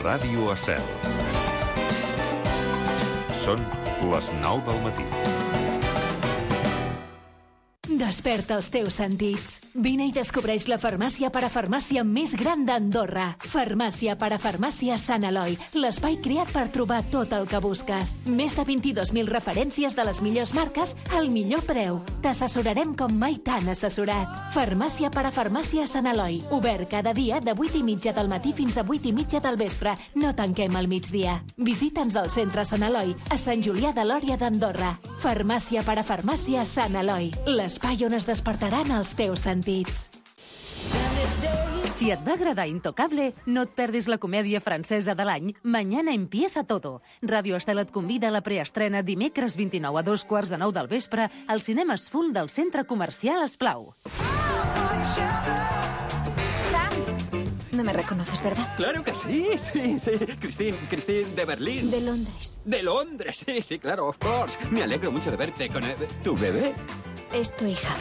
Ràdio Estel. Són les 9 del matí. Desperta els teus sentits. Vine i descobreix la farmàcia parafarmàcia més gran d'Andorra. Farmàcia parafarmàcia Sant Eloi, l'espai creat per trobar tot el que busques. Més de 22.000 referències de les millors marques al millor preu. T'assessorarem com mai t'han assessorat. Farmàcia parafarmàcia Sant Eloi, obert cada dia de 8:30 del matí fins a 8:30 del vespre. No tanquem al migdia. Visita'ns al centre Sant Eloi, a Sant Julià de Lòria d'Andorra. Farmàcia parafarmàcia Sant Eloi, l'espai on es despertaran els teus sentits. Si et va agradar Intocable, no et perdis la comèdia francesa de l'any Mañana empieza todo. Ràdio Estel et convida a la preestrena dimecres 29 a 8:45 del vespre al Cinemes Full del Centre Comercial Esplau. No me reconoces, ¿verdad? Claro que sí. Christine de Berlín. De Londres. De Londres, sí, claro, of course. Me alegro mucho de verte con tu bebé. Es tu hija.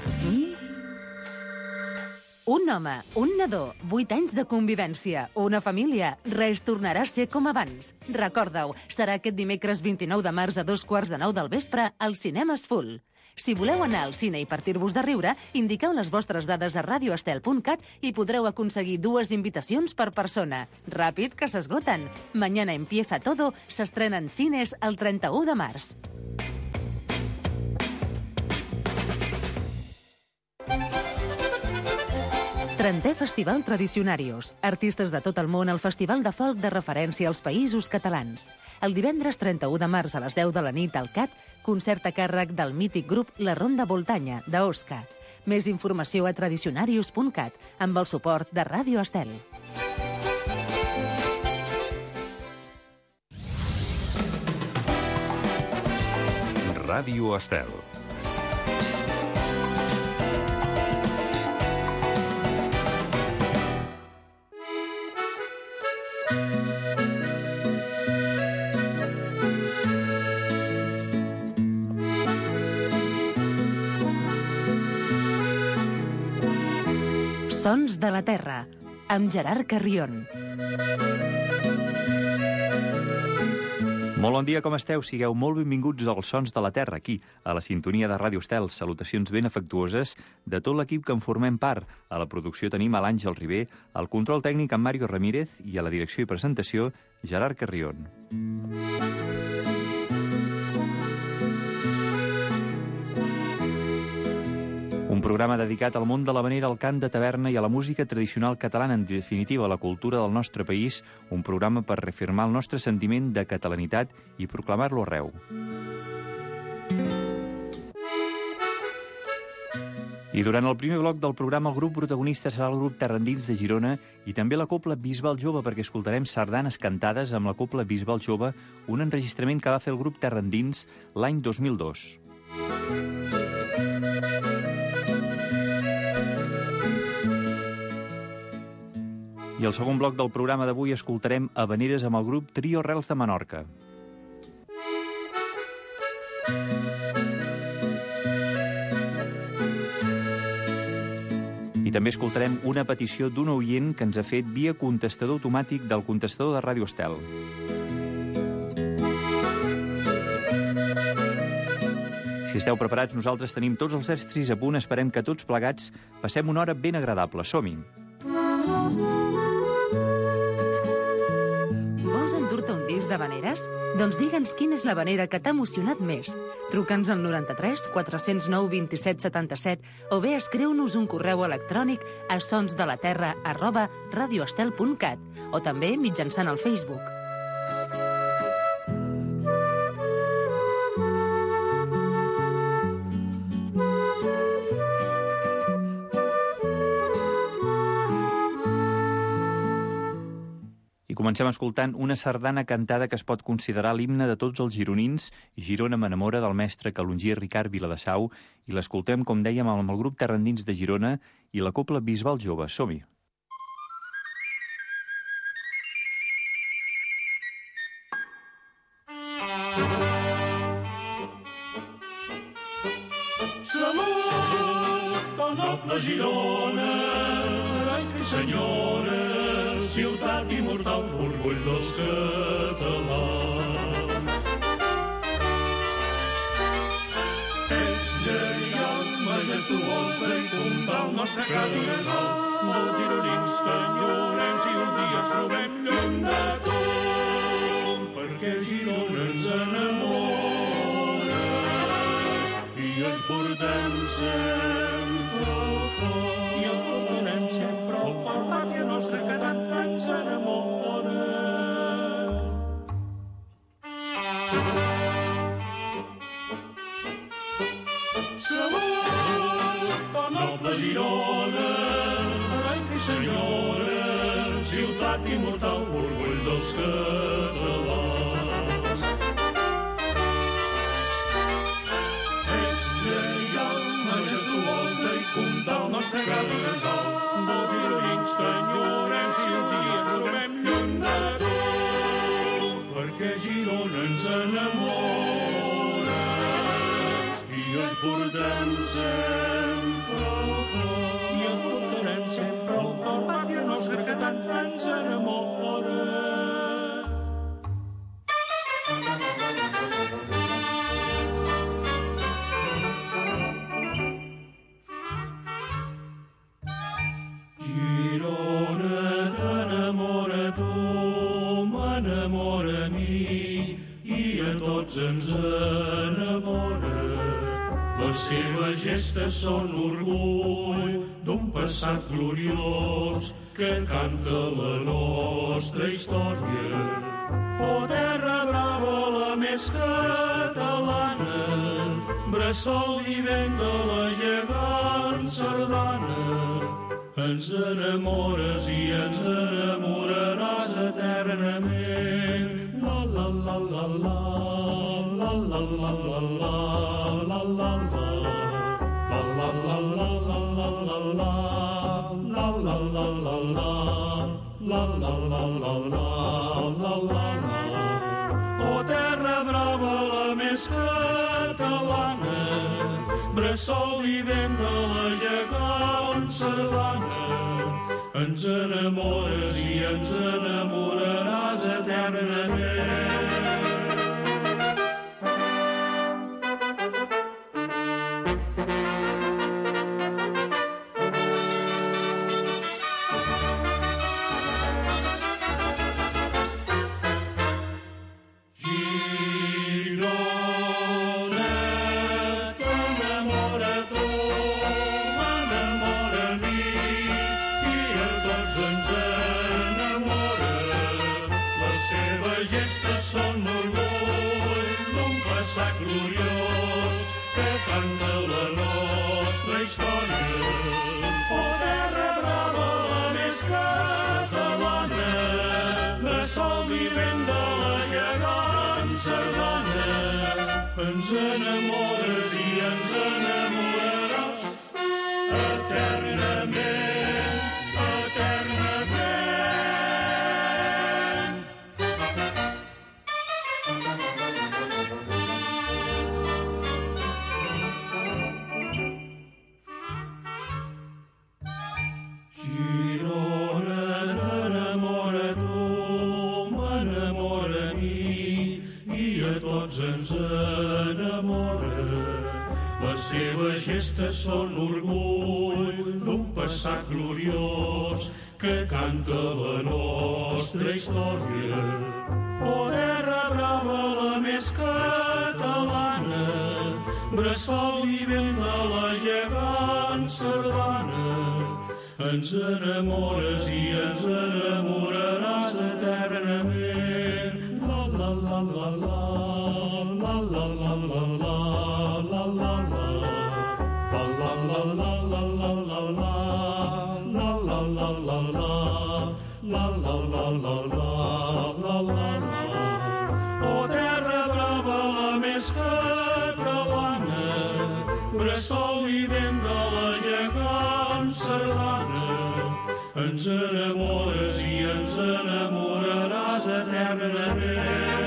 Un home, un nadó, 8 anys de convivència, una família, res tornarà a ser com abans. Recorda-ho, serà aquest dimecres 29 de març a 8:45 del vespre al Cinemes Full. Si voleu anar al cine i partir-vos de riure, indiqueu les vostres dades a radioestel.cat i podreu aconseguir 2 invitacions per persona. Ràpid, que s'esgoten. Mañana empieza todo s'estrena en cines el 31 de març. Trentè Festival Tradicionarios. Artistes de tot el món al Festival de Folk de referència als països catalans. El divendres 31 de març a les 10 de la nit al CAT, concert a càrrec del mític grup La Ronda Voltanya, d'Osca. Més informació a tradicionarios.cat, amb el suport de Ràdio Estel. Ràdio Estel. Sons de la Terra, amb Gerard Carrion. Molt bon dia, com esteu? Sigueu molt benvinguts als Sons de la Terra, aquí, a la sintonia de Ràdio Estel. Salutacions ben afectuoses de tot l'equip que en formem part. A la producció tenim a l'Àngel Ribé, al control tècnic en Mario Ramírez i a la direcció i presentació Gerard Carrion. Un programa dedicat al món de l'havanera, al cant de taverna i a la música tradicional catalana, en definitiva, a la cultura del nostre país, un programa per reafirmar el nostre sentiment de catalanitat i proclamar-lo arreu. I durant el primer bloc del programa, el grup protagonista serà el grup Terra Endins de Girona i també la Cobla Bisbal Jove, perquè escoltarem sardanes cantades amb la Cobla Bisbal Jove, un enregistrament que va fer el grup Terra Endins l'any 2002. I al segon bloc del programa d'avui escoltarem havaneres amb el grup Trio Arrels de Menorca. I també escoltarem una petició d'un oient que ens ha fet via contestador automàtic del contestador de Ràdio Estel. Si esteu preparats, nosaltres tenim tots els estris a punt. Esperem que tots plegats passem una hora ben agradable. Som-hi! Vols endur-te un disc d'havaneres? Doncs digue'ns quina és l'havanera que t'ha emocionat més. Truca'ns al 93 409 27 77 o bé escriu-nos un correu electrònic a sonsdelaterra@radioestel.cat o també mitjançant el Facebook. Comencem escoltant una sardana cantada que es pot considerar l'himne de tots els gironins. Girona m'enamora, del mestre calongier Ricard Viladesau, i l'escoltem, com dèiem, amb el grup Terra Endins de Girona i la Cobla Bisbal Jove. Som-hi! Salut, noble Girona, ranys i senyores, ciutat immortal, orgull dels catalans. Ets lleial, majestuosa i puntal, nostre Cadi és alt, molts gironins t'enyorem si un dia ens trobem lluny de tu, perquè Girona ens enamores i et portem sempre al cor. I el portarem sempre al cor, pàtria nostra que tant ens enamores. Salut, noble Girona, senyora, ciutat immortal, orgull dels catalans. Ets lleial, majestuosa i puntal, nostre Cadi és alt, molts gironins t'enyorem si un dia ens trobem lluny de tu, perquè Girona ens enamores i et portem sempre al cor. I et portarem sempre al cor, pàtria nostra que tant ens enamores. Girona t'enamora tu, m'enamora a mi, i a tots ens enamora. Les seves gestes són orgull d'un passat gloriós que canta la nostra història. Oh, terra brava, la més catalana, bressol vivent de la gegant sardana. Ens enamores i ens enamoraràs eternament. La la la la la, la la la la la, la la la, la la la la la la la la, la la la la la, la la la la la, la la. Oh, terra brava, la més catalana, bressol vivent de la gegant sardana. Ens enamores i ens enamoraràs eternament. Gloriós que canta la nostra història. Oh, terra brava, la més catalana, bressol vivent de la gegant sardana. Ens enamores i ens enamoraràs eternament, eternament. Ens enamora. Les seves gestes són orgull d'un passat gloriós que canta la nostra història. Oh, terra brava, la més catalana, bressol vivent de la gegant sardana. Ens enamores i ens enamoraràs eternament. La la la la la, la la la la la, la la la, la la la la la la la la, la la la la la, la la la la la, la la la. Oh, terra brava, la més catalana, bressol vivent de la gegant sardana. Ens enamores i ens enamoraràs eternament.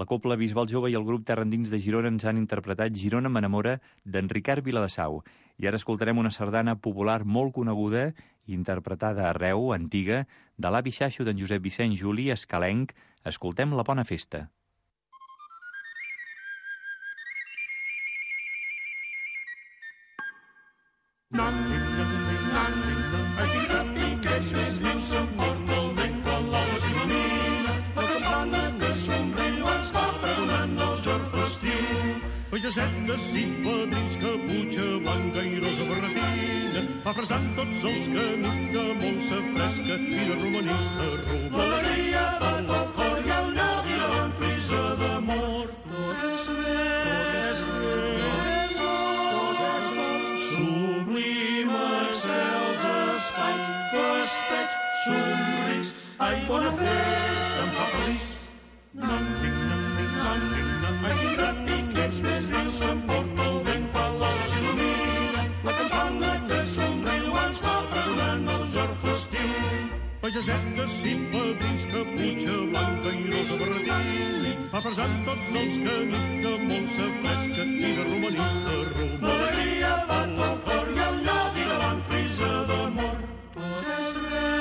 Cobla Bisbal Jove i el grup Terra Endins de Girona ens han interpretat Girona m'enamora d'en Ricard Viladesau. I ara escoltarem una sardana popular molt coneguda, interpretada arreu, antiga, de l'avi Xaixo d'en Josep Vicent Juli, escalenc. Escoltem La bona festa. Més vius s'emporta el vent quan l'alba s'il·lumina, la campana que somriu ens va pregonant el jorn festiu. Pagesetes i fadrins, caputxa blanca i rosa barretina, va fresant tots els camins de Montse fresca i de romanista rumb. L'alegria va pel cor i el lloc i la van frisa d'amor. Tot és més, sublim excels espai, festeig, somris, ai, bona festa, em fa feliç. Ai, quin ràpic ets, més vius s'emporta el vent quan l'alba s'il·lumina, la campana que somriu ens va pregonant el jorn festiu. Pagesetes i fadrins, caputxa blanca i rosa barretina, va fresant tots els camins de Montse fresca i de romanista rumb. L'alegria va pel cor i el lloc i la van frisa d'amor. Tot és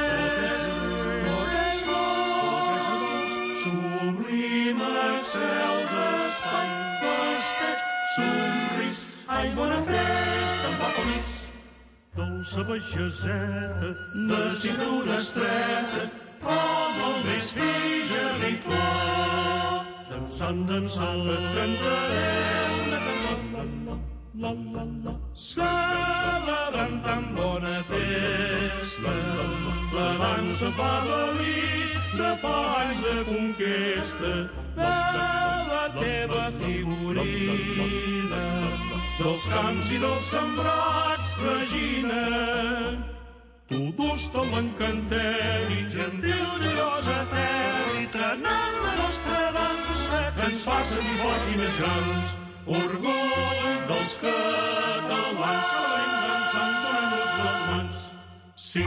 sublim excels espai, festeig, somris, ai, bona festa, em fa feliç. Dolça pageseta, de cintura estreta, com el més fi gerricó. Dansant, dansant, et cantaré una cançó, la, la, la. Celebrant tan bona festa, la dansa fa delit de fa anys de conquesta de la teva figurina, dels camps i dels sembrats, Regina. Tu dus-te l'encanteri, gentil i rosa terra, trenant la nostra dansa, que ens fa sentir forts i més grans. Orgull dels catalans que l'hem dansant donant-nos les mans. Sí.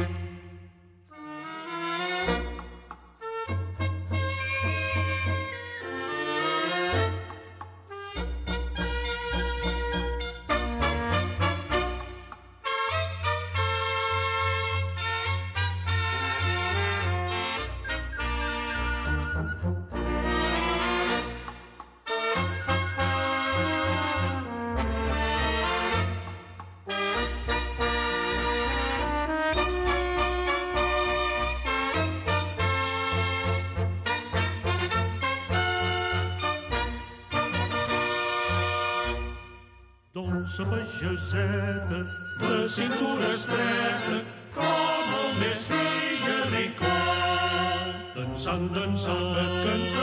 Dolça pageseta, de cintura estreta, com el més fi gerricó. Dansant, dansant, et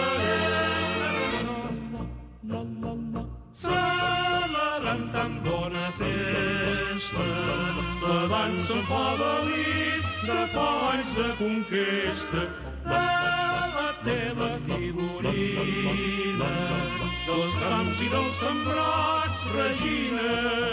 cantaré la, la, la. Celebrant tan bona festa, la dansa fa delit de fa anys de conquesta de la teva figurina, dels camps i dels sembrats, Regina.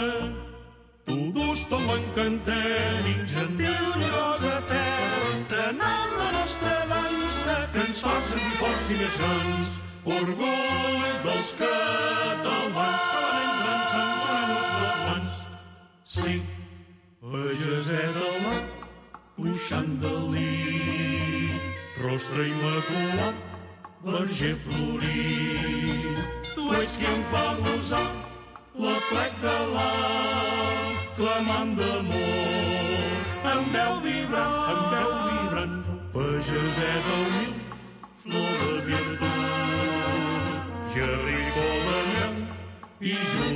Tu dus-te l'encanteri, gentil i rosa terra, trenant la nostra dansa, que ens fa sentir forts i més grans. Orgull dels catalans que l'anem dansant donant-nos les mans. Sí, pageseta al mar, puixant del llit, rostre immaculat, verger florit. Tu ets qui em fa gosar la plec de l'art, clamant d'amor, amb veu vibrant, pageseta humil, flor de virtut, gerricó de mel i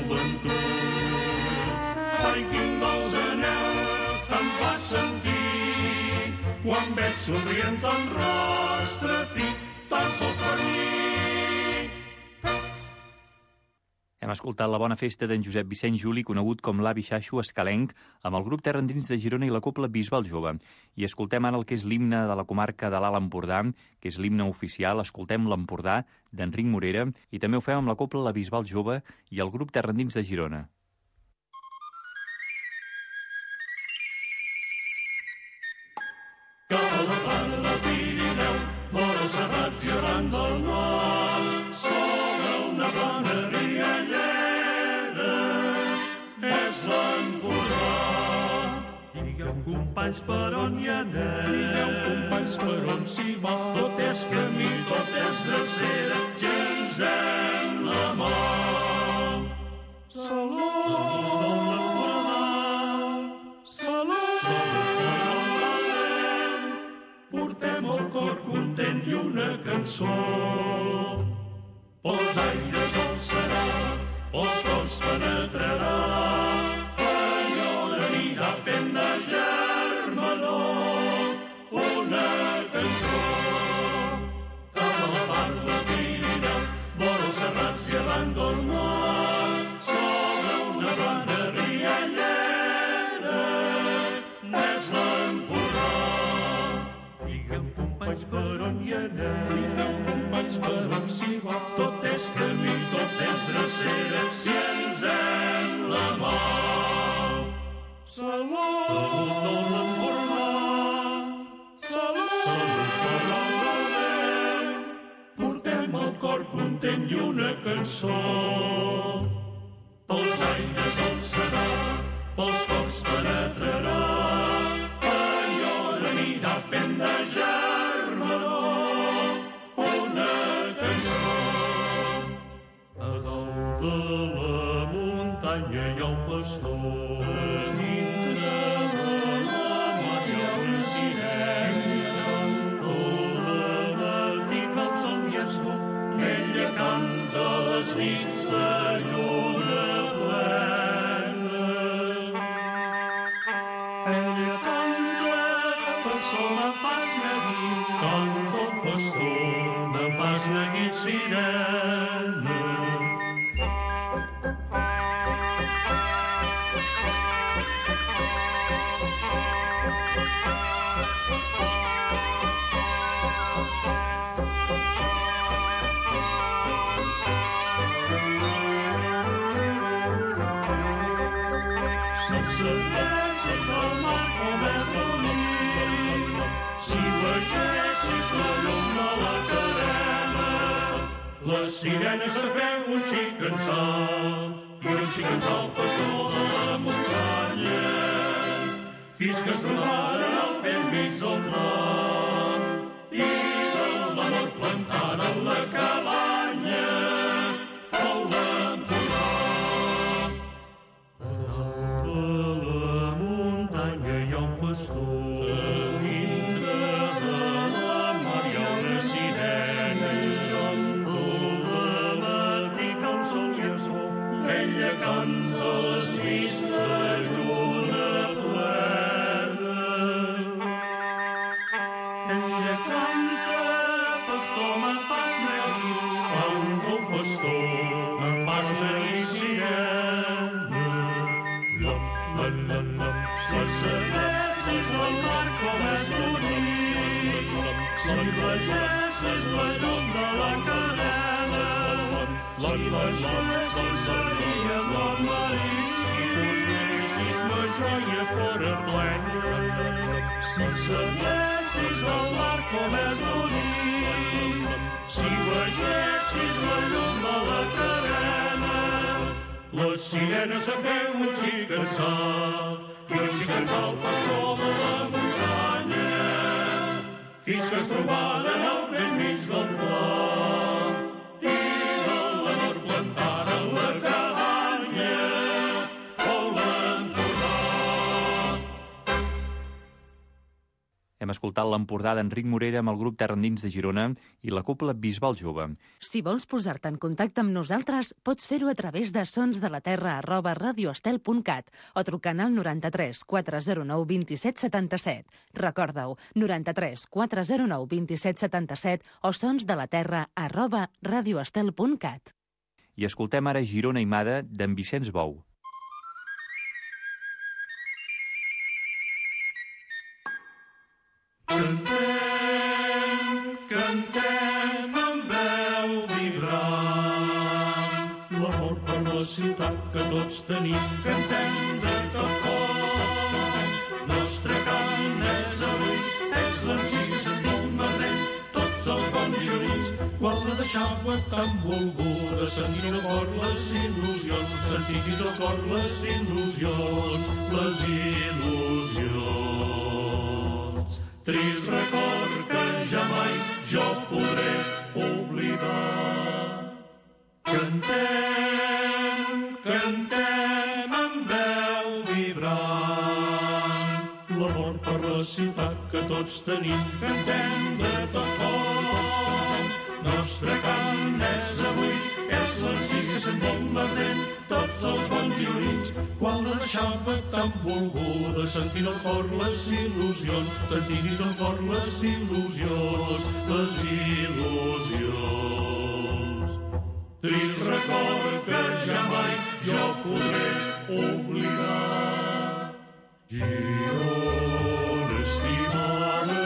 joventut. Ai, quin dolç anhel em fa sentir quan veig somrient ton rostre fi, tan sols per mi. Hem escoltat La bona festa d'en Josep Vicent Juli, conegut com l'avi Xaixo escalenc, amb el grup Terra Endins de Girona i la Cobla Bisbal Jove. I escoltem ara el que és l'himne de la comarca de l'Alt Empordà, que és l'himne oficial. Escoltem l'Empordà, d'Enric Morera, i també ho fem amb la Cobla La Bisbal Jove i el grup Terra Endins de Girona. Cala per la Pirineu, vora els serrats i arran del mar, companys, per on hi anem? Digueu, companys, per on s'hi va? Tot és camí, tot és drecera, si ens hem la mà. Salut, salut, salut, portem el cor content i una cançó. Pels aires el serà, pels cors penetrarà, l'enyor anirà fent de germanor una cançó. Cap a la part de Pirineu, vora els serrats i arran del mar, sobre una blanda riallera, n'és l'Empordà. Digueu, companys, per on hi anem? Digueu, companys, per on s'hi va? Tot és camí, tot és drecera, si ens hem la mà. Salut, salut l'Empordà, salut per l'Empordà. Portem el cor content i una cançó. Pels aires el serà, pels cors penetrarà, l'enyor anirà fent de germanor una cançó. A dalt de la muntanya hi ha un pastor, a dintre de la mar hi ha una sirena. Tot matí que el sol hi és bo, ella canta les nits de lluna plena. Ella canta, pastor, me fas neguit, canta el pastor, me fas neguit, sirena. Si sabessis el mar com és bonic, si vegessis la llum de la carena, les sirenes se feu un xic en salt i un xic en salt pastor de la muntanya, fins que es trobaren al vell mig del blanc i de l'amor plantaren la cabanya. Fou l'Empordà. A dalt de la muntanya hi ha un pastor, a dintre de la mar hi ha una sirena. Tot matí que el sol hi és bo, ella canta les nits de lluna plena. Ella canta, pastor, me fas neguit, canta el pastor, me fas neguit, sirena. Si sabessis el mar com és bonic, si vegessis la llum de la cadena, si vegessis series el marit, si vegessis ma joia fora plena. Si sabessis el mar com és bonic, si vegessis la llum de la cadena, les sirenes se feu un xic en salt i un xic en salt pastor de la muntanya, fins que es trobaren al vell mig del blanc i de l'amor plantaren la cabanya. Fou l'Empordà. Hem escoltat l'Empordà d'Enric Morera amb el grup Terra Endins de Girona i la Cobla Bisbal Jove. Si vols posar-te en contacte amb nosaltres, pots fer-ho a través de sonsdelaterra@radioestel.cat o trucant al 93 409 27 77. Recorda-ho, 93 409 27 77 o sonsdelaterra@radioestel.cat. I escoltem ara Girona Imada d'en Vicenç Bou. Cantem amb veu vibrant, l'amor per la ciutat que tots tenim. Cantem de tot cor, nostre cant és avui, és l'encís sentim madrell, tots els bons gironins, guarda de deixava tan volguda, sentint al cor les il·lusions, sentint dins el cor les il·lusions, les il·lusions. Trist record que ja mai jo podré oblidar. Cantem, cantem amb veu vibrant, l'amor per la ciutat que tots tenim. Cantem de tot cor, nostre cant és avui, és l'encís que s'envol ardent, tots els bons violins. Quan la deixava tan volguda, sentint al cor les il·lusions, sentint dins el cor les il·lusions, les il·lusions. Trist record que ja mai jo podré oblidar. Girona estimada,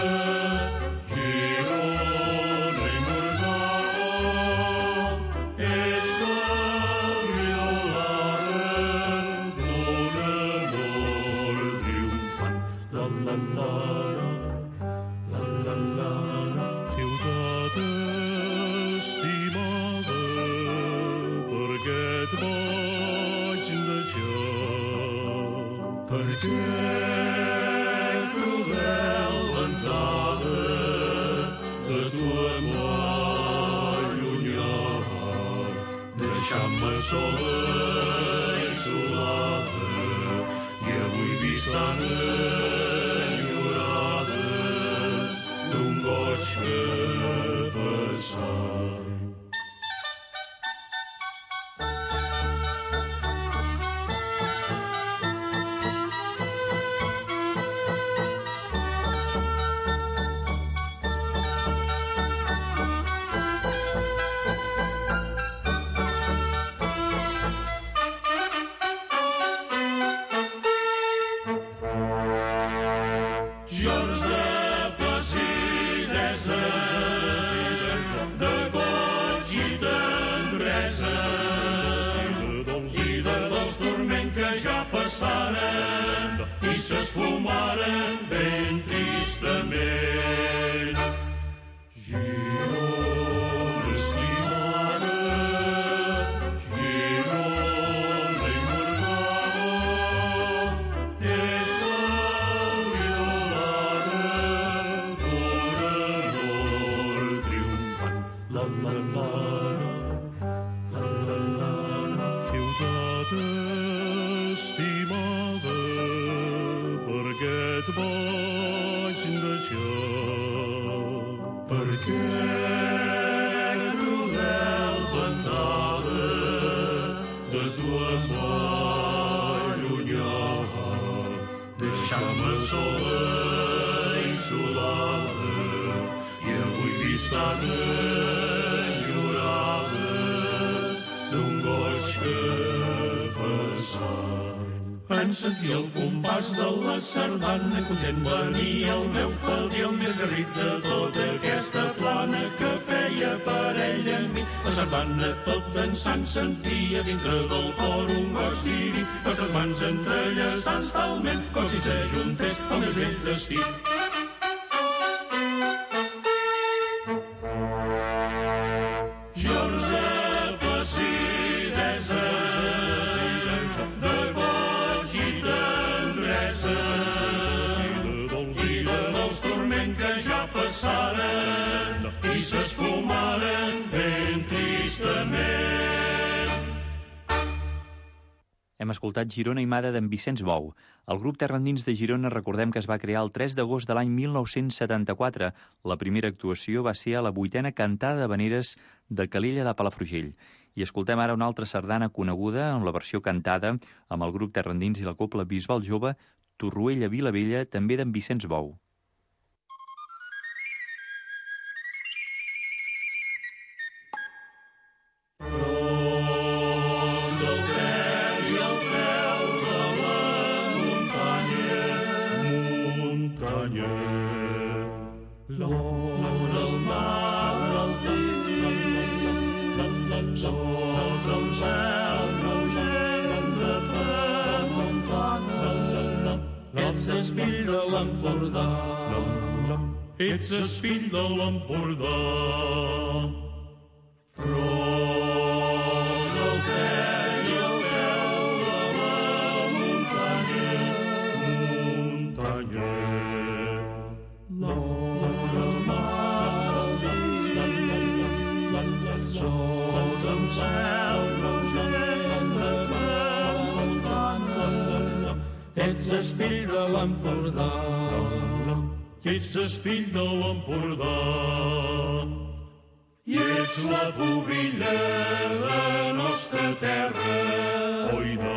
Girona immortal, ets el violada d'un amor triomfant. La la la la, la la la, ciutat estimada, per què et vaig deixar? Per què cruel ventada de tu em va allunyar, deixant-me sola i solada, i avui vist tan enyorada d'un goig que passar. Jorns de placidesa, de goig i tendresa, i de dolç dorment que ja passaren i s'esfumaren ben tristament. Girona estimada, Girona immortal, ets el violada d'un amor triomfant. La la la la, la la la, ciutat estimada, per què et vaig deixar? Per què cruel ventada de tu em va allunyar, deixant-me sola i solada, i avui vist tan enyorada d'un goig que passar. En sentir el compàs de la sardana, content venia el meu faldí, el més garrit de tota aquesta plana que feia parell amb mi. La sardana tot dansant sentia dintre del cor un goig diví, nostres mans entrellaçant talment com si s'ajuntés el més vell destí. Jorns de placidesa, de goig i tendresa, i de dolç dorment que ja passaren i s'esfumaren ben tristament. Hem escoltat Girona Imada d'en Vicenç Bou. El grup Terra Endins de Girona recordem que es va crear el 3 d'agost de l'any 1974. La primera actuació va ser a la 8a cantada d'havaneres de Calella de Palafrugell. I escoltem ara una altra sardana coneguda, en la versió cantada, amb el grup Terra Endins i la cobla Bisbal Jove, Torroella Vilavella, també d'en Vicenç Bou. Ets espill de l'Empordà, ets espill de l'Empordà. Trona el tren i el peu de la muntanya, l'hora mar al dia, sota un cel rogent de tramuntana. Ets espill de l'Empordà, ets espill de l'Empordà, i ets la pubilla de nostra terra, oida.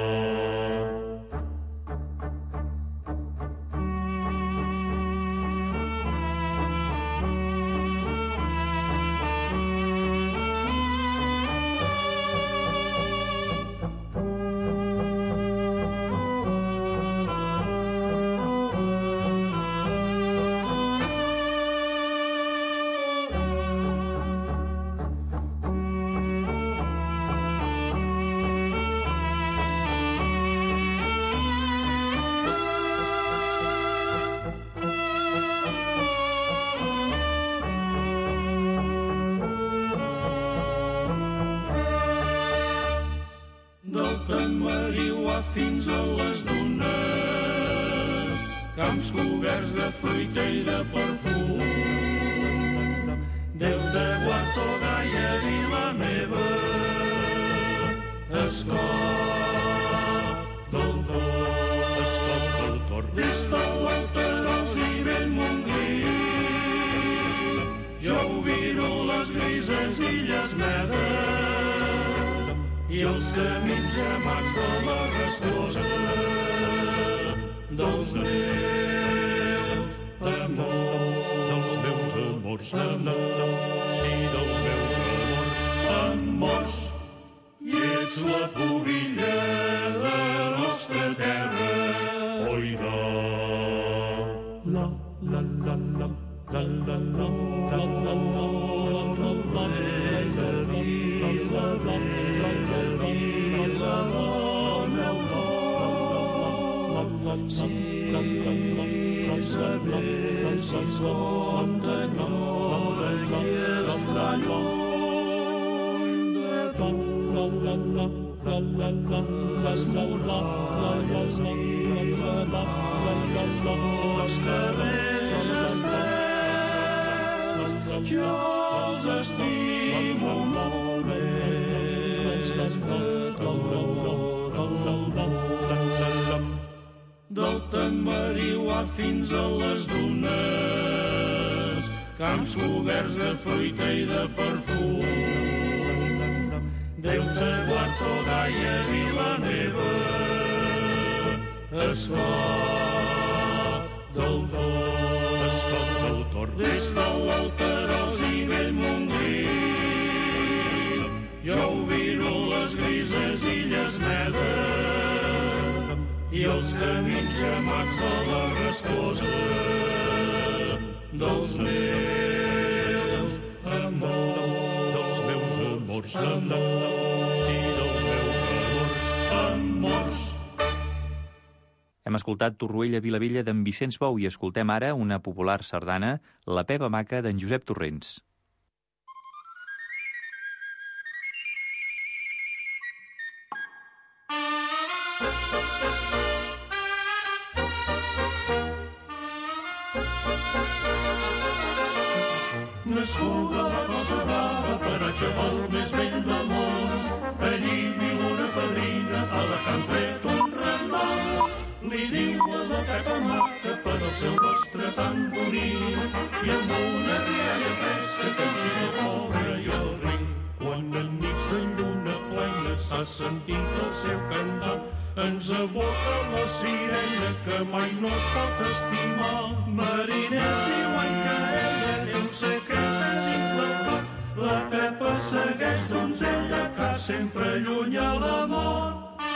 Fins a les dunes, camps coberts de fruita i de perfum. Déu de Guarto, Gaia, vila meva, escot del Tor, des de l'Alterós i Bellmontgrí. Jo ho viro les grises illes medes i els camins amats de la resclosa dels meus amors, sí, dels meus amors, i ets la pubilla de nostra terra, oida. La, la, la, la, la, la, la, la, la, la, jo els estimo molt més que del Tamariuà fins a les dunes, camps coberts de fruita i de perfum. Déu de Guarto, Gaia, vila meva, escot del Tor, des de l'Alterós i Bellmontgrí. Jo ho viro les grises illes medes i els camins amats de la resclosa dels meus amors, sí, dels meus amors. Hem escoltat Torroella Vilavella d'en Vicenç Bou i escoltem ara una popular sardana, La Peva Maca, d'en Josep Torrents. Nascuda la cosa brava, paratge el més vell del món. Allí viu una fadrina, a la que han tret un renom. Li diu a la Pepa Maca per al seu rostre tan bonic i amb una rialla fresca que encís el pobre i el ric. Quan enmig de lluna plena s'ha sentit el seu cantar, ens aboca la sirena que mai no es pot estimar. Mariners diuen que ella té un secret dins del cor. La Pepa segueix donzella que sempre allunya l'amor.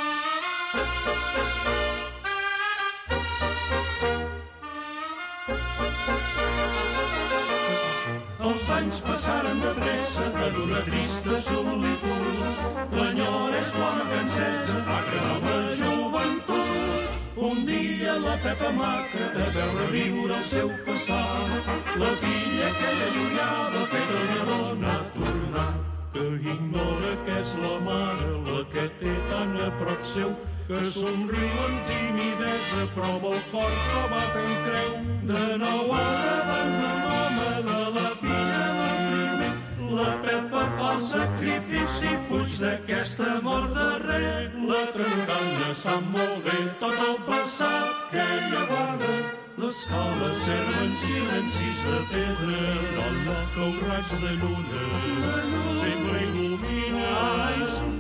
Els anys passaren de pressa per una trista solitud. L'enyora és flama que encesa, ha cremat la joventut. Un dia la Pepa Maca, a veure viure el seu passat, la filla que ella allunyava, feta una dona tornat. que ignora que és la mare la que té tan a prop seu, que somriu amb timidesa, prova el cor clavat en creu. De nou al davant d'un home de la filla del primer, la Pepa fa el sacrifici, fuig d'aquesta mort darrer. La trencana sap molt bé tot el passat que ella guarda. L'escala serven silencis de pedra, no, que un raig de lluna sempre il·lumina. Ai, sí.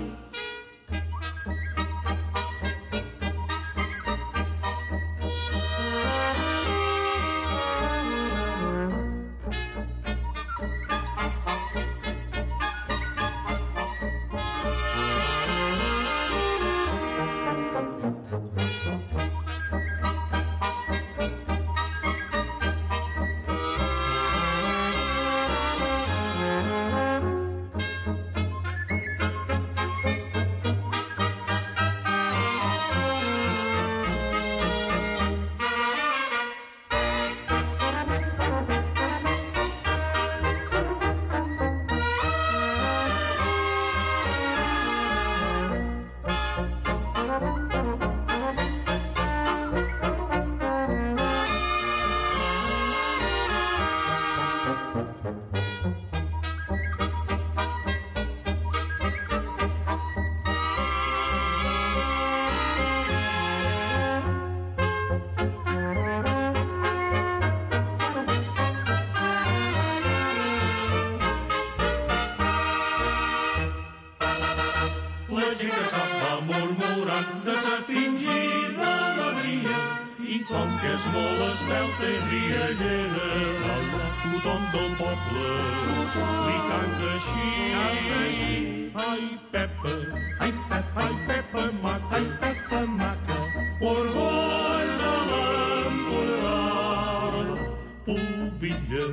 Tothom del poble li canta així. Ai, Pepa, ai, Pepa, ai, Pepa maca, ai, Pepa maca, orgull de l'Empordà. Pulvilla,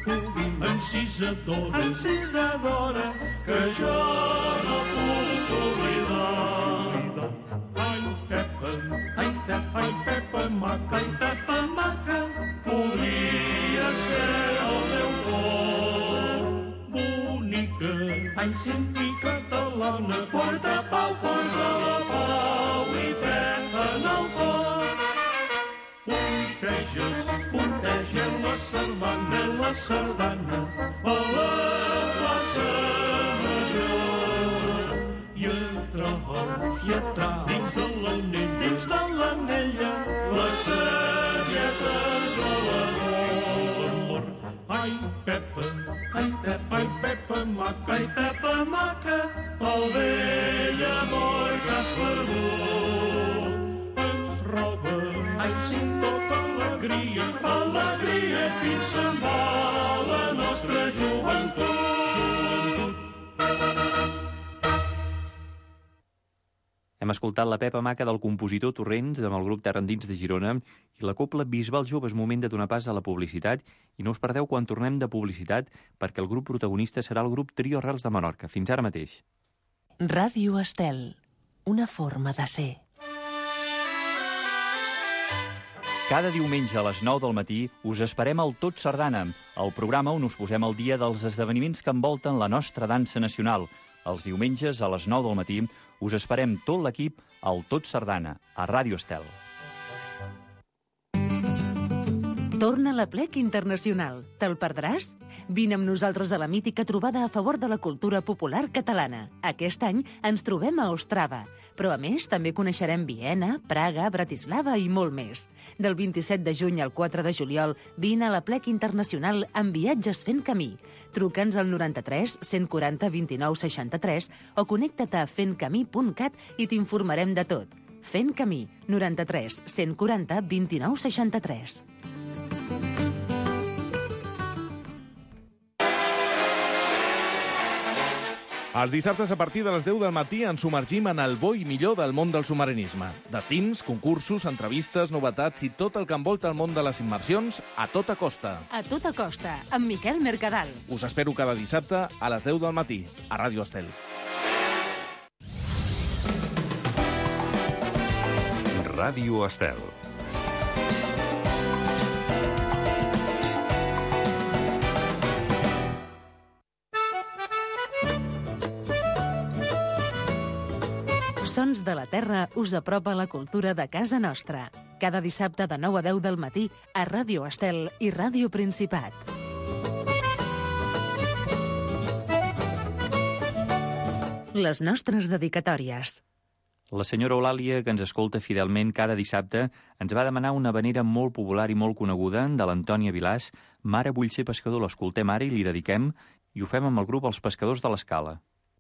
encisadora, que jo no puc oblidar. Ai, Pepa, ai, Pepa, ai, Pepa maca, ai, Pepa maca, podria ser el meu cor. Bonica, ai, senti catalana, porta pau, porta la pau i fred en el cor. Punteges la sardana a la plaça Major. I entra dins de l'anella, les sagetes de l'amor. Ai, Pepa, ai, Pepa, ai, Pepa maca, ai, Pepa maca, el vell amor que has perdut ens roba, ai, sin tota alegria, fins se'n va la nostra joventut. Hem escoltat la Pepa Maca del compositor Torrents amb el grup Terra Endins de Girona i la Cobla Bisbal Jove. És moment de donar pas a la publicitat i no us perdeu quan tornem de publicitat perquè el grup protagonista serà el grup Trio Arrels de Menorca. Fins ara mateix. Ràdio Estel, una forma de ser. Cada diumenge a les 9 del matí us esperem al Tot Sardana, el programa on us posem al dia dels esdeveniments que envolten la nostra dansa nacional. Els diumenges a les 9 del matí us esperem tot l'equip al Tot Sardana, a Ràdio Estel. Torna a l'Aplec Internacional. Te'l perdràs? Vine amb nosaltres a la mítica trobada a favor de la cultura popular catalana. Aquest any ens trobem a Ostrava, però a més també coneixerem Viena, Praga, Bratislava i molt més. Del 27 de juny al 4 de juliol vine a l'Aplec Internacional amb viatges fent camí. Truca'ns al 93 140 29 63 o connecta't a fentcamí.cat i t'informarem de tot. Fent camí, 93 140 29 63. Els dissabtes a partir de les 10 del matí ens submergim en el bo i millor del món del submarinisme. Destins, concursos, entrevistes, novetats i tot el que envolta el món de les immersions a tota costa. A tota costa, amb Miquel Mercadal. Us espero cada dissabte a les 10 del matí, a Ràdio Estel. Ràdio Estel. Sons de la Terra us apropa la cultura de casa nostra. Cada dissabte de 9 a 10 del matí a Ràdio Estel i Ràdio Principat. Les nostres dedicatòries. La senyora Eulàlia, que ens escolta fidelment cada dissabte, ens va demanar una habanera molt popular i molt coneguda de l'Antònia Vilàs, Mare vull ser pescador. L'escoltem ara i li dediquem, i ho fem amb el grup Els Pescadors de l'Escala.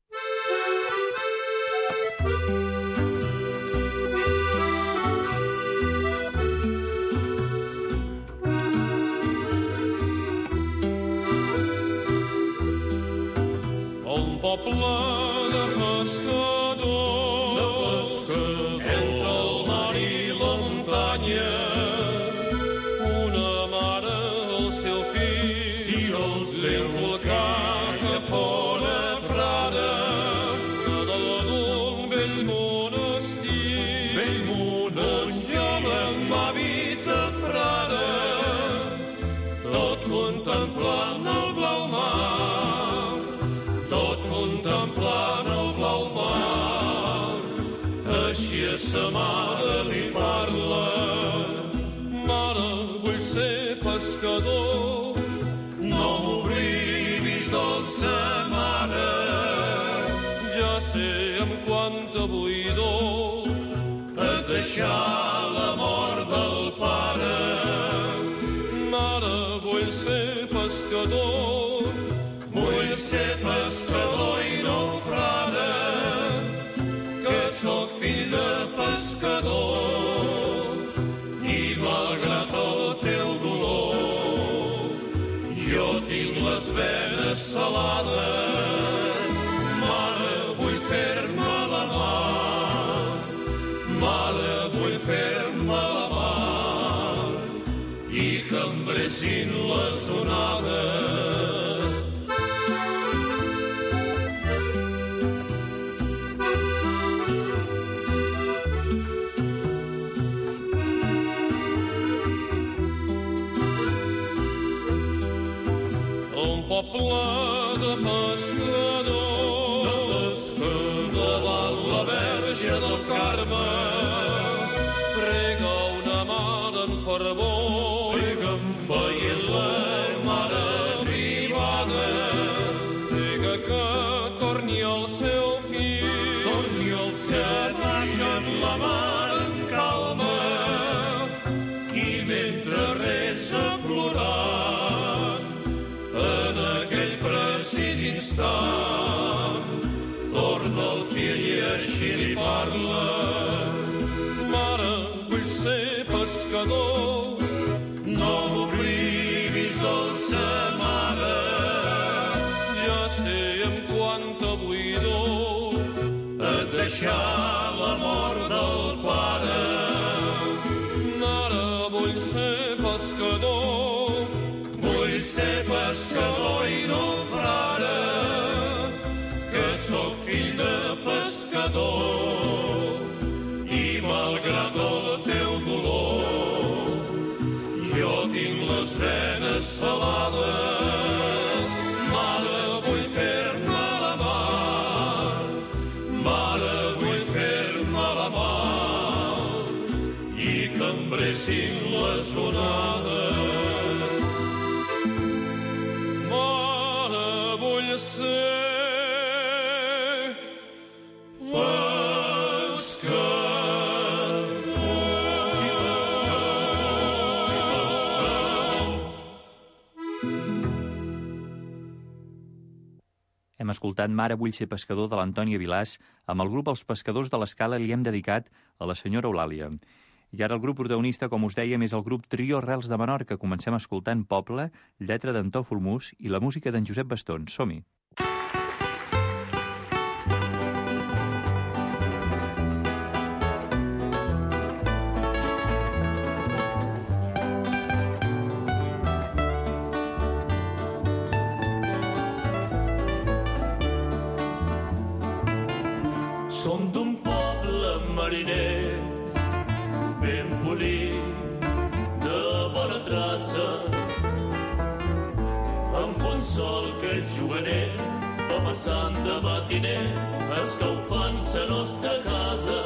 Un poble de pescadors, entre el mar i la muntanya, una mare, el seu fill, el seu volcà que fora frare, d'un vell monestir, un jove amb hàbit de frare, tot contemplant el blau mar, contemplant el blau mar. Així a sa mare li parla: mare, vull ser pescador, no m'oblidis, dolça mare. Ja sé amb quanta buidor et deixar la mort del pare. Mare, vull ser pescador, vull ser pescador i no frare, que sóc fill de pescador, i malgrat el teu dolor, jo tinc les venes salades. Mare, vull fer-me la mà, mare, vull fer-me la mà, i que em brecin les onades. Poble de pescadors, davant la Verge del Carme, prega una mare en fervor, veient la mare privada, prega que torni el seu fill, que deixen la mare en calma, i mentre resa plorant, en aquell precís instant, torna el fill i així li parla: mare, vull ser pescador, no m'oblidis, dolça mare. Ja sé amb quanta buidor et deixar la mort del pare. Mare, vull ser pescador, vull ser pescador i no frare, que sóc fill de pescador, i malgrat el teu dolor, jo tinc les venes salades. Mare, vull fer-me la mà, mare, vull fer-me la mà, i que em brecin les onades. Mare, vull ser Hem escoltat Mare vull ser pescador de l'Antònia Vilàs. Amb el grup Els Pescadors de l'Escala li hem dedicat a la senyora Eulàlia. I ara el grup protagonista, com us dèiem, és el grup Trio Arrels de Menorca. Comencem escoltant Poble, lletra d'Antó Fulmús i la música d'en Josep Bastons. Som-hi! Som d'un poble mariner ben polit, de bona traça, amb un sol que és juganer va passant de matiner escaufant sa nostra casa.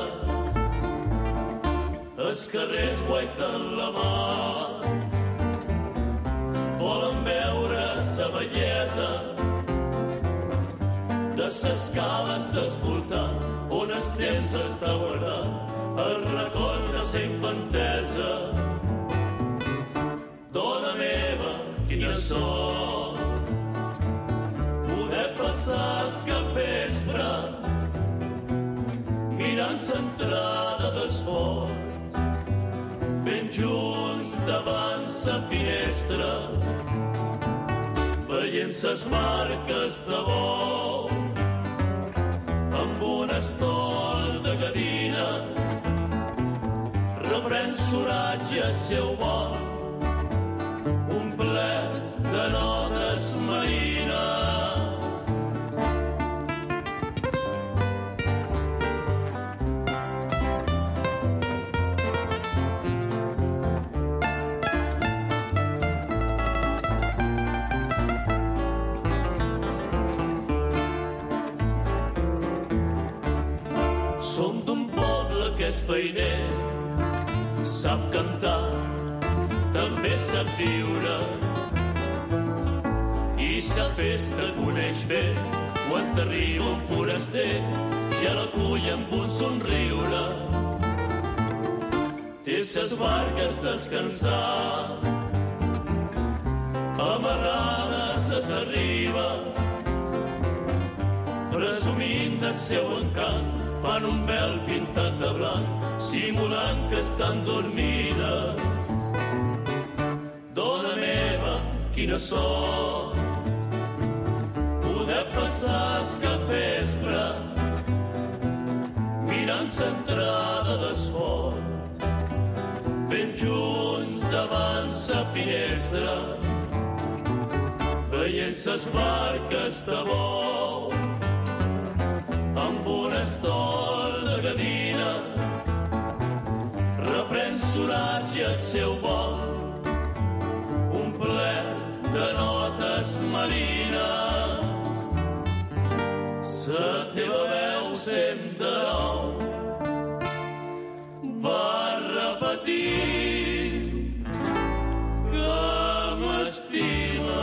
Els carrers guaiten la mar, volen veure sa bellesa de ses cales d'escoltant on el temps està guardant els records de sa infantesa. Dona meva, quina sort poder passar el capvespre mirant l'entrada del fort, ben junts davant sa finestra, veient ses barques de vol, amb un estol de gavines, reprèn s'oratge el seu vol, un plet de notes marines. Som d'un poble que és feiner, sap cantar, també sap viure, i sa festa coneix bé. Quan t'arriba un foraster, ja l'acull amb un somriure. Té ses barques descansar, amarrades a sa riba, presumint del seu encant, fan un vel pintat de blanc, simulant que estan dormides. Dona meva, quina sort poder passar el capvespre mirant l'entrada del fort, ben junts davant sa finestra, veient ses barques de bou, amb un estol de gavines, reprèn s'oratge el seu vol, un plet de notes marines. Sa teva veu sempre de nou va repetir que m'estima.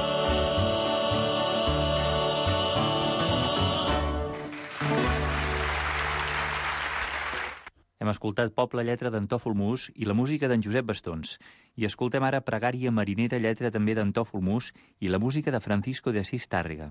Hem escoltat Poble, lletra d'en Tòfol Mus i la música d'en Josep Bastons. I escoltem ara Pregària marinera, lletra també d'en Tòfol Mus i la música de Francisco de Asís Tàrrega.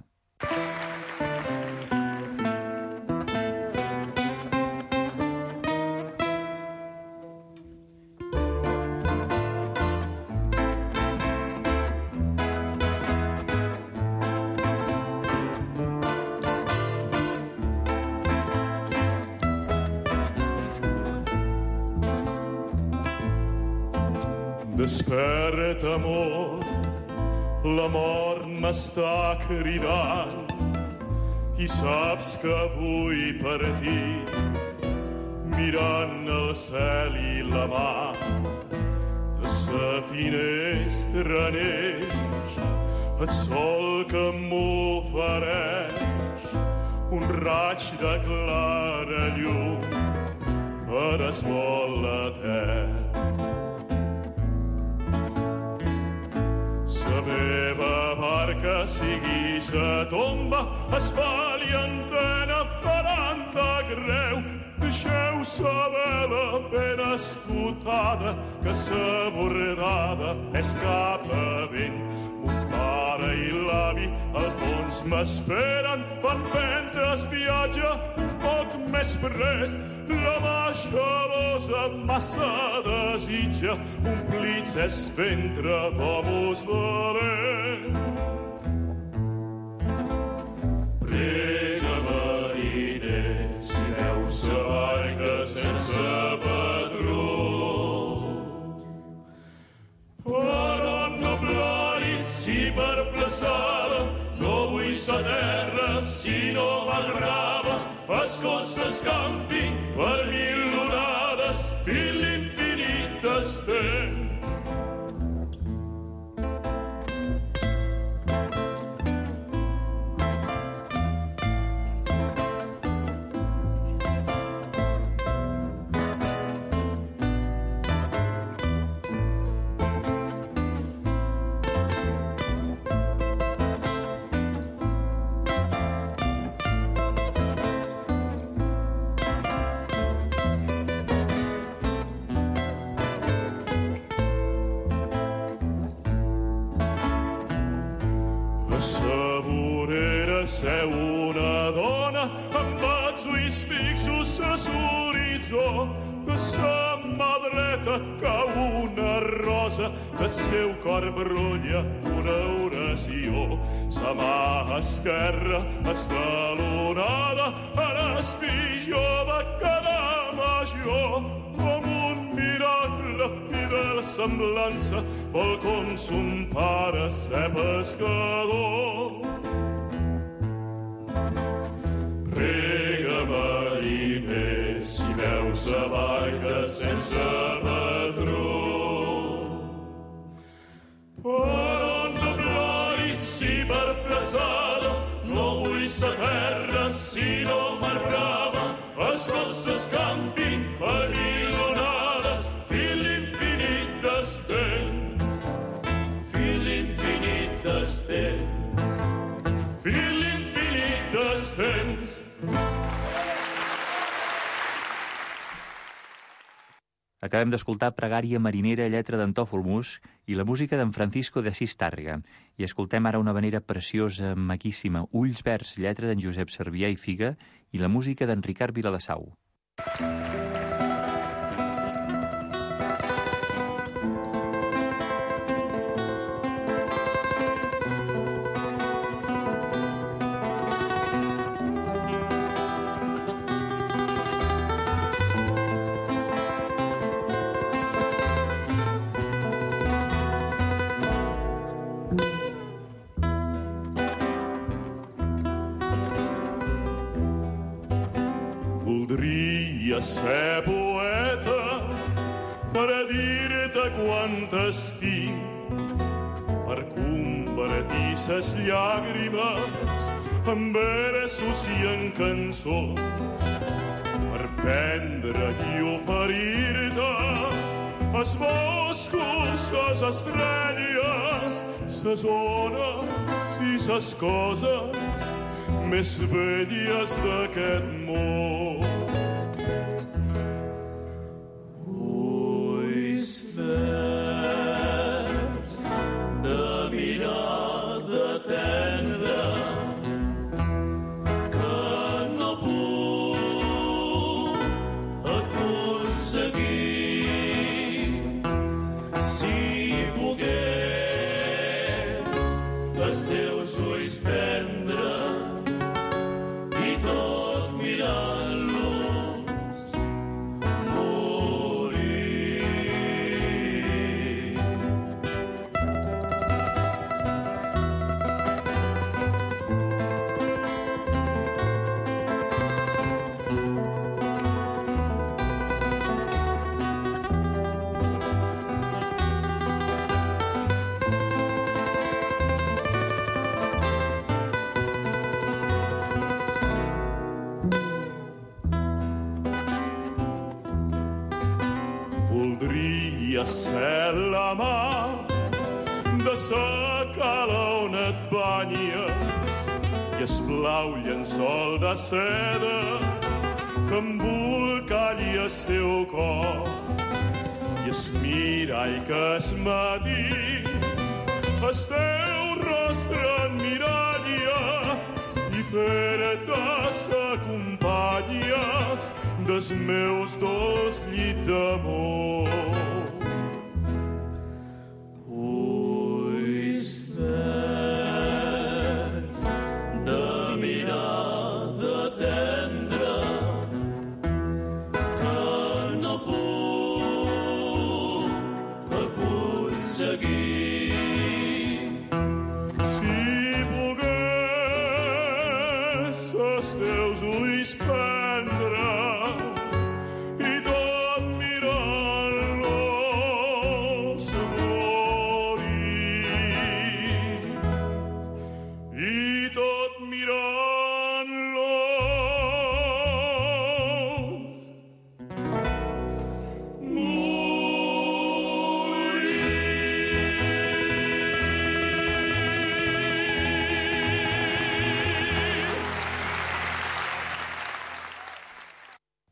Desperta, amor, la mort m'està cridant i saps que vull partir mirant el cel i la mar. De sa finestra neix el sol que m'ofereix un raig de clara llum per esmol la terra. La meva barca sigui sa tomba, es fa i antena faran de greu. Deixeu sa vela ben esgotada, que sa bordada és cap a vent. Mon pare i l'avi al fons m'esperen, van prendre el viatge un poc més prest. La mà gelosa massa desitja omplits es ventre d'homes valents. Prega, mariner, si veus sa barca sense patró, però no ploris si per flaçada no vull sa terra si no m'agrada. Es costa escampi per mil onades fins l'infinit d'estén. seu una dona amb els ulls fixos a l'horitzó. De sa mà dreta cau una rosa, del seu cor brolla una oració. Sa mà esquerra està lunada, ara es fill jove quedà major. Com un miracle fidel semblança, vol com son pare ser pescador. Prega, mariner, si veus sa barca sense patró. Per on no ploris, si per fresada, no vull sa terra, sinó mar brava. Els gossos campin per milonades, fil infinit des temps, fil infinit des temps, fil infinit des temps. Acabem d'escoltar Pregària marinera, lletra d'Antòfol Mus, i la música d'en Francisco de Asís Tàrrega. I escoltem ara una havanera preciosa, maquíssima, Ulls verds, lletra d'en Josep Servià i Figa, i la música d'en Ricard Viladasau. Voldria ser poeta per a dir-te quant estic, per convertir ses llàgrimes en versos i en cançons, per prendre i oferir-te els boscos, les estrelles, ses ones i ses coses més belles d'aquest món. Ulls verds de mirada tendra que no puc aconseguir. Si pogués els teus ulls prendre i tot mirant-los morir. Voldria ser la mà de sa cala on et banyes i es blau llençol de seda que embolcalli el teu cor i es mirall que es matí el teu rostre en miralla i fer-te sa companya dels meus dolç llit d'amor. Ulls verds de mirada tendra que no puc aconseguir. Si pogués els teus ulls prendre i tot mirant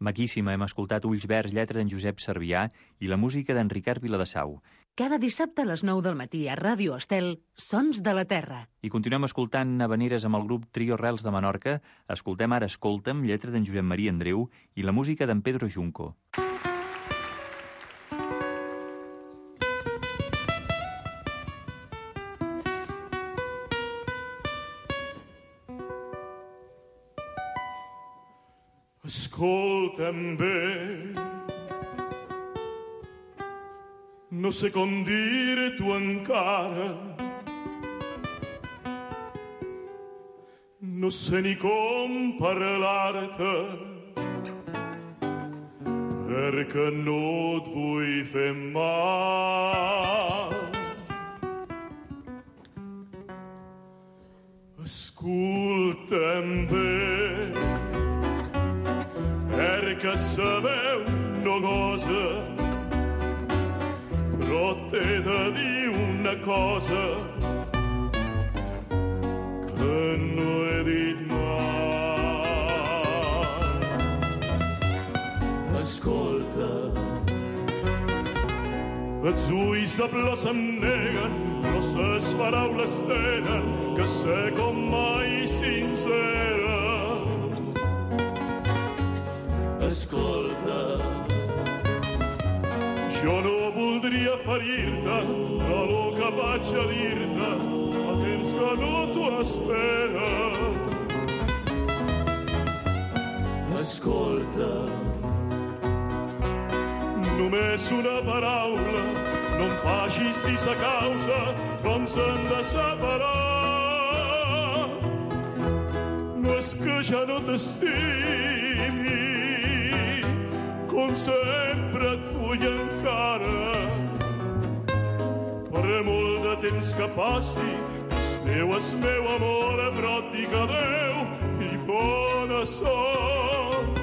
Maquíssima, hem escoltat Ulls Verds, lletra d'en Josep Servià i la música d'en Ricard Viladesau. Cada dissabte a les 9 del matí a Ràdio Estel, Sons de la Terra. I continuem escoltant Havaneres amb el grup Trio Rels de Menorca. Escoltem ara Escolta'm, lletra d'en Josep Maria Andreu i la música d'en Pedro Junco. Escolta'm bé, no sé com dir-t'ho encara, no sé ni com parlar-te, perquè no et vull fer mal. Escolta'm bé, perquè sabeu no gosa, però t'he de dir una cosa que no he dit mai. Escolta, els ulls de plor se'm neguen, però ses paraules tenen que ser com mai sincera. Escolta, jo no voldria ferir-te, però el que vaig a dir-te fa temps que no t'ho espera. Escolta, només una paraula, no em facis dir sa causa, però ens hem de separar. No és que ja no t'estimi, com sempre et vull encara. Per molt de temps que passi, esteu és meu amor, però et dic adeu i bona sort.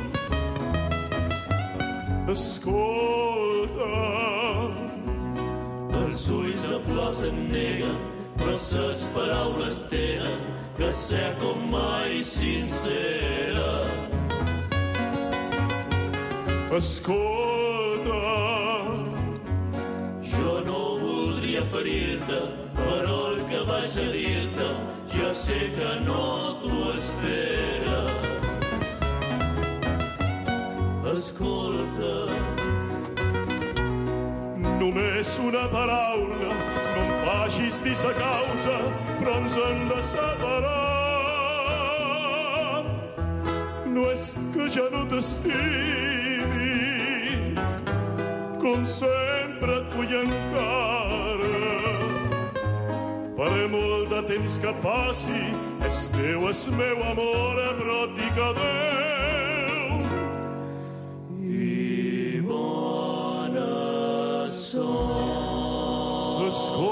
Escolta, els ulls de plor se'n neguen, però ses paraules tenen que ser com mai sincera. Escolta, jo no voldria ferir-te, però el que vaig a dir-te ja sé que no t'ho esperes. Escolta, només una paraula, no em facis dir sa causa, però ens hem de separar. No és que ja no t'estimi, com sempre et vull encara. Per molt de temps que passi, és teu, és meu amor, però et dic adeu i bona sort.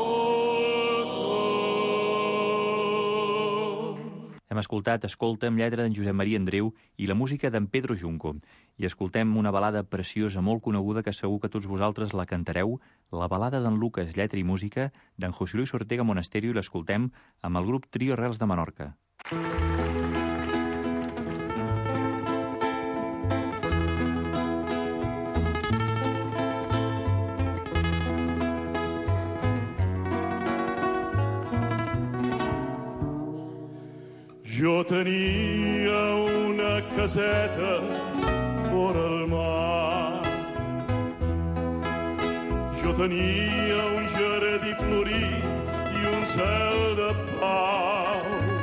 Hem escoltat Escolta'm, lletra d'en Josep Maria Andreu i la música d'en Pedro Junco. I escoltem una balada preciosa, molt coneguda, que segur que tots vosaltres la cantareu, la balada d'en Lucas, lletra i música d'en José Luis Ortega Monasterio, i l'escoltem amb el grup Trio Rels de Menorca. Jo tenia una caseta vora el mar. Jo tenia un jardí florit i un cel de pau.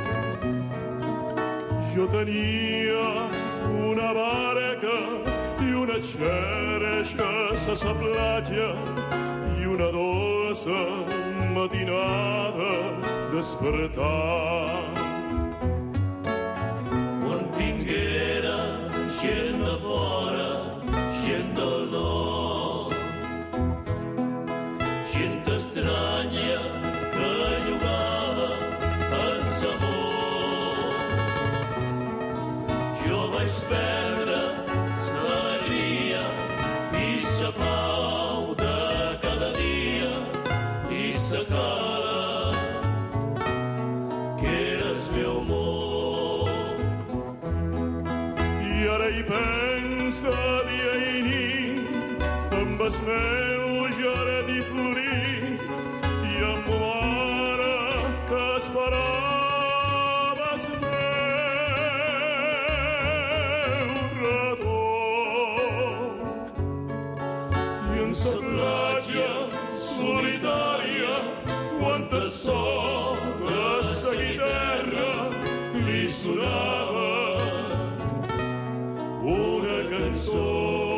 Jo tenia una barca i una xerxa a sa platja i una dolça matinada despertar. Vinguera gent de fora, gent del nord, gent estranya que jugava en sabor. Jo vaig perdre l'alegria i la pau de cada dia i la cara que era el meu jardí florit i amb l'hora que esperaves meu retorn. I en sa platja solitària, quanta sogra sa guitarra li sonava una cançó.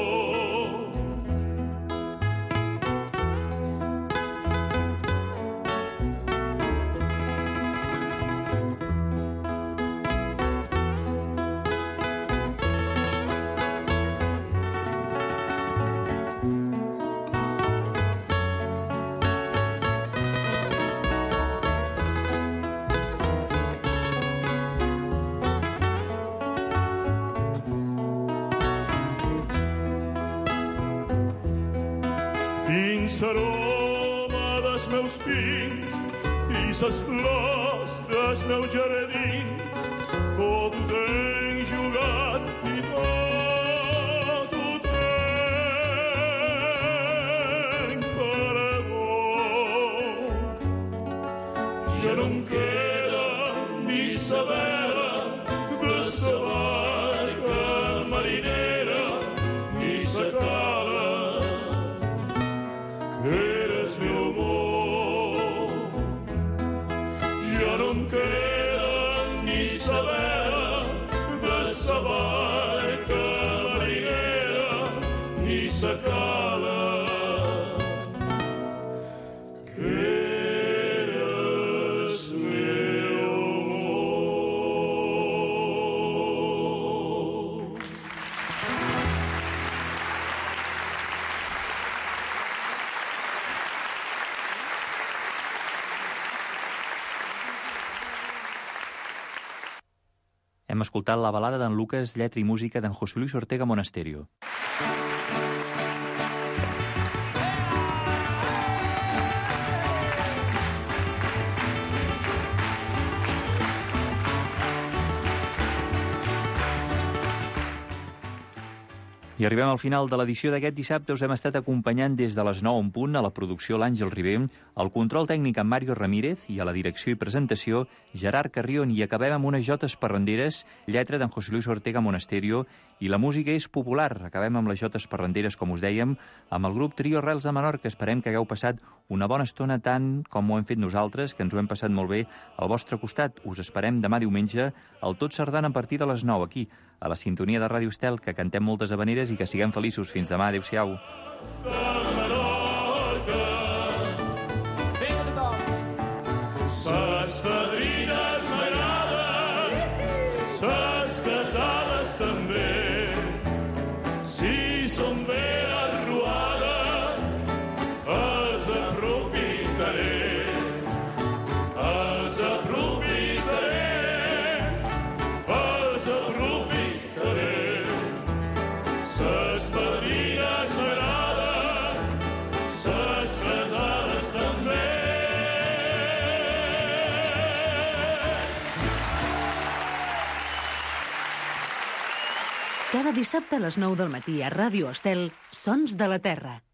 Fins aroma dels meus pins i ses flors dels meus jardins, tot ho tenc jugat i tot ho tenc paregut. Ja no em queda ni sa vela de sa barca marinera, ni sa cala eres meu amor. Ja no em queda ni sa vela de sa barca marinera, ni sa cala que eres meu amor. Hem escoltat la balada d'en Lucas, lletra i música d'en José Luis Ortega Monasterio. I arribem al final de l'edició d'aquest dissabte. Us hem estat acompanyant des de les 9 en punt, a la producció l'Àngel Ribé, al control tècnic en Mario Ramírez i a la direcció i presentació Gerard Carrion. I acabem amb unes jotes parranderes, lletra d'en José Luis Ortega Monasterio, i la música és popular. Acabem amb les jotes parranderes, com us dèiem, amb el grup Trio Arrels de Menorca. Esperem que hagueu passat una bona estona tant com ho hem fet nosaltres, que ens ho hem passat molt bé al vostre costat. Us esperem demà diumenge al Tot Sardana a partir de les 9 aquí, a la sintonia de Ràdio Estel, que cantem moltes habaneres i que siguem feliços. Fins demà. Adéu-siau. Ses fadrines m'agraden, ses casades també. Si són ben arruades, els aprofitaré. Els aprofitaré, els aprofitaré. Ses fadrines m'agraden, ses casades també. Cada dissabte a les 9 del matí a Ràdio Estel, Sons de la Terra.